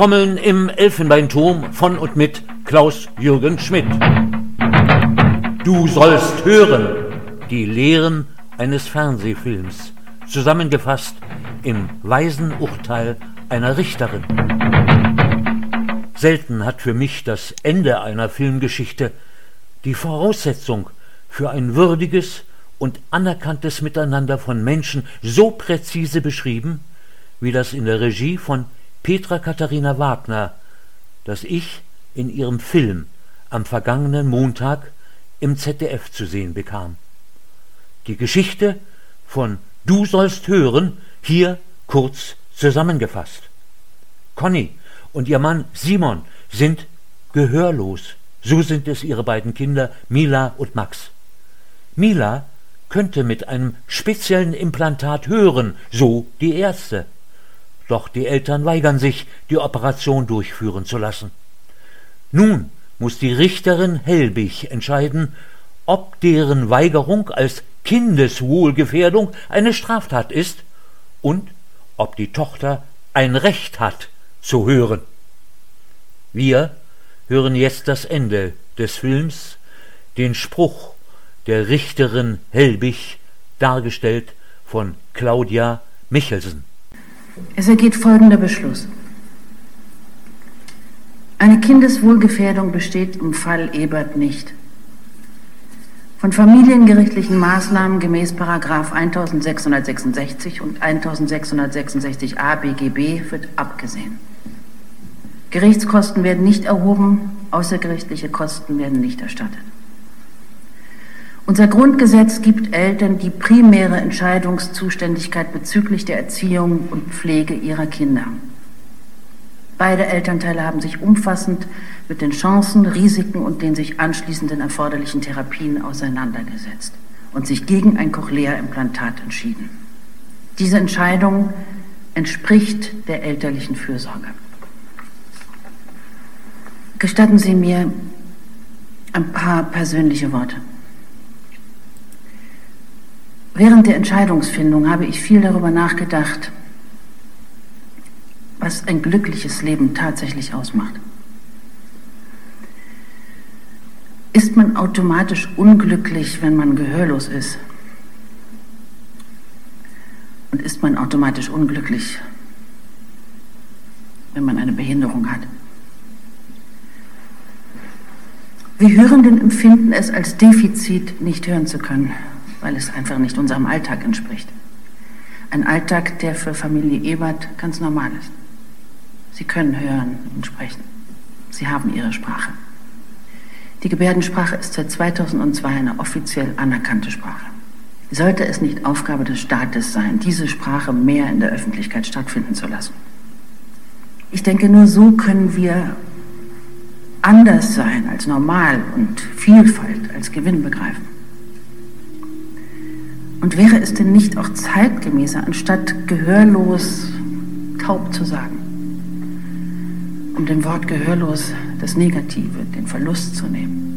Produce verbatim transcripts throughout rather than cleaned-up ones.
Trommeln im Elfenbeinturm von und mit Klaus-Jürgen Schmidt. Du sollst hören die Lehren eines Fernsehfilms, zusammengefasst im weisen Urteil einer Richterin. Selten hat für mich das Ende einer Filmgeschichte die Voraussetzung für ein würdiges und anerkanntes Miteinander von Menschen so präzise beschrieben, wie das in der Regie von Petra Katharina Wagner, das ich in ihrem Film am vergangenen Montag im Z D F zu sehen bekam. Die Geschichte von Du sollst hören, hier kurz zusammengefasst. Conny und ihr Mann Simon sind gehörlos. So sind es ihre beiden Kinder Mila und Max. Mila könnte mit einem speziellen Implantat hören, so die Ärzte. Doch die Eltern weigern sich, die Operation durchführen zu lassen. Nun muss die Richterin Helbig entscheiden, ob deren Weigerung als Kindeswohlgefährdung eine Straftat ist und ob die Tochter ein Recht hat zu hören. Wir hören jetzt das Ende des Films, den Spruch der Richterin Helbig, dargestellt von Claudia Michelsen. Es ergeht folgender Beschluss. Eine Kindeswohlgefährdung besteht im Fall Ebert nicht. Von familiengerichtlichen Maßnahmen gemäß Paragraph eintausendsechshundertsechsundsechzig und eintausendsechshundertsechsundsechzig a B G B wird abgesehen. Gerichtskosten werden nicht erhoben, außergerichtliche Kosten werden nicht erstattet. Unser Grundgesetz gibt Eltern die primäre Entscheidungszuständigkeit bezüglich der Erziehung und Pflege ihrer Kinder. Beide Elternteile haben sich umfassend mit den Chancen, Risiken und den sich anschließenden erforderlichen Therapien auseinandergesetzt und sich gegen ein Cochlea-Implantat entschieden. Diese Entscheidung entspricht der elterlichen Fürsorge. Gestatten Sie mir ein paar persönliche Worte. Während der Entscheidungsfindung habe ich viel darüber nachgedacht, was ein glückliches Leben tatsächlich ausmacht. Ist man automatisch unglücklich, wenn man gehörlos ist? Und ist man automatisch unglücklich, wenn man eine Behinderung hat? Wir Hörenden empfinden es als Defizit, nicht hören zu können, weil es einfach nicht unserem Alltag entspricht. Ein Alltag, der für Familie Ebert ganz normal ist. Sie können hören und sprechen. Sie haben ihre Sprache. Die Gebärdensprache ist seit zweitausendzwei eine offiziell anerkannte Sprache. Sollte es nicht Aufgabe des Staates sein, diese Sprache mehr in der Öffentlichkeit stattfinden zu lassen? Ich denke, nur so können wir anders sein als normal und Vielfalt als Gewinn begreifen. Und wäre es denn nicht auch zeitgemäßer, anstatt gehörlos taub zu sagen, um dem Wort gehörlos das Negative, den Verlust zu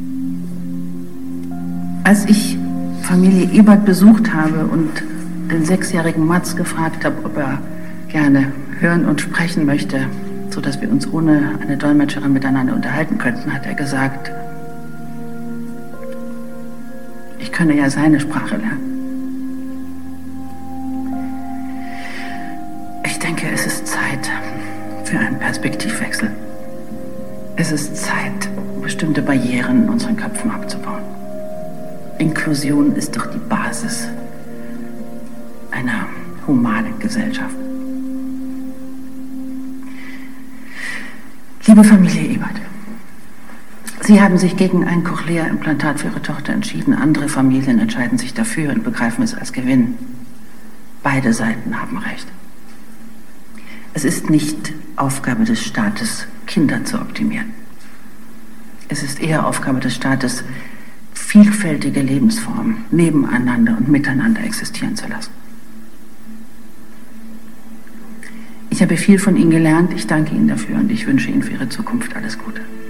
nehmen? Als ich Familie Ebert besucht habe und den sechsjährigen Mats gefragt habe, ob er gerne hören und sprechen möchte, sodass wir uns ohne eine Dolmetscherin miteinander unterhalten könnten, hat er gesagt, ich könne ja seine Sprache lernen. Ich denke, es ist Zeit für einen Perspektivwechsel. Es ist Zeit, bestimmte Barrieren in unseren Köpfen abzubauen. Inklusion ist doch die Basis einer humanen Gesellschaft. Liebe Familie Ebert, Sie haben sich gegen ein Cochlea-Implantat für Ihre Tochter entschieden. Andere Familien entscheiden sich dafür und begreifen es als Gewinn. Beide Seiten haben recht. Es ist nicht Aufgabe des Staates, Kinder zu optimieren. Es ist eher Aufgabe des Staates, vielfältige Lebensformen nebeneinander und miteinander existieren zu lassen. Ich habe viel von Ihnen gelernt, ich danke Ihnen dafür und ich wünsche Ihnen für Ihre Zukunft alles Gute.